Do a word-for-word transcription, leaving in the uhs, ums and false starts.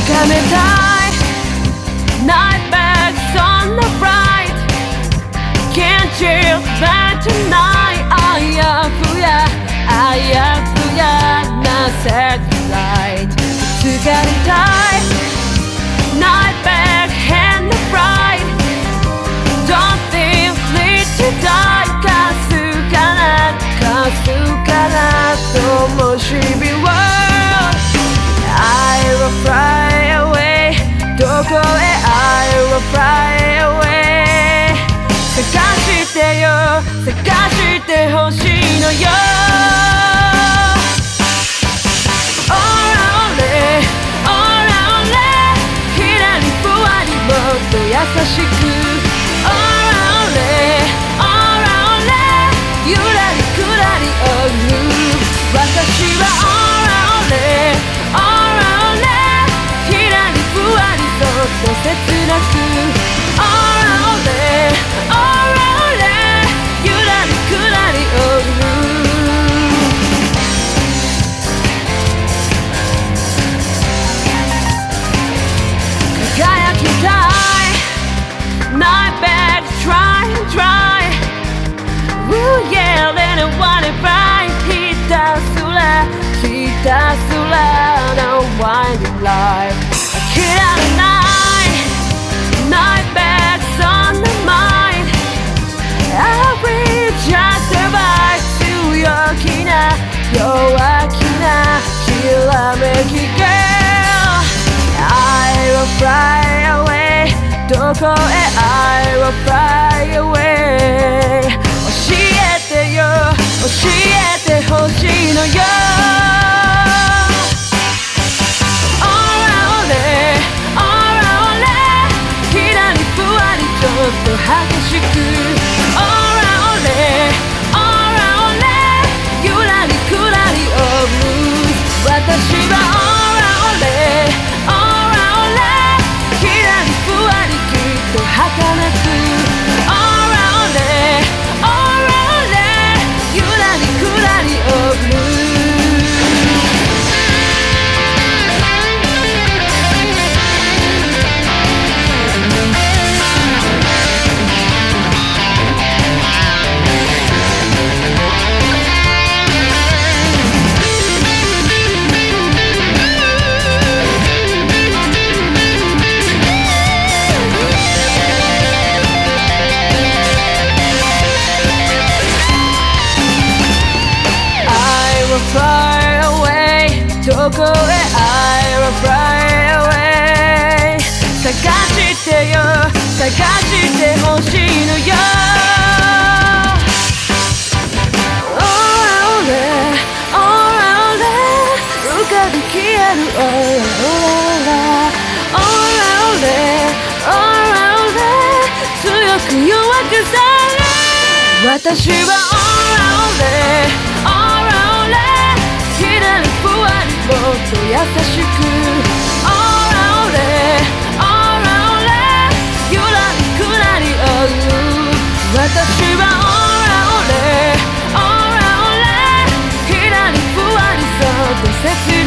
かめたい Night bags on the flight Can't you back tonight あやふやあやふやなセットライト疲れたい Night bag and the flight Don't think need to die かすかなかすかなともしび World I will fly away どこへ I will fly away 探してよ探してほしいのよ All only All only ひらりふわりもっと優しく All only All only ゆらりくらり Oh you 私は All only All only ひらりふわりそっと切なく All only All only ゆらりくらり Oh you 輝きたい Night bag try and try Ooh yeah let it want it right ひたすらひたすら No winding life 諦めない Night bags on the mind I will just survive 強気な弱気なきらめき Girl I will fly away どこへ I will fly away 教えてよ教えてほしいのよ All only All only ひらりふわりちょっと激しく All only All only ゆらりくらり Oh blues 私は All only All only ひらりふわりきっと儚く All only All only ゆらりくらり Oh blues Fly away どこへ I will fly away 探してよ探してほしいのよ All only All only 浮かび消える All only All only 強く弱くされ私は All only All only ひらりふわりもっと優しく All only All only ゆらりくらり Oh you 私は All only All only ひらりふわりそっと切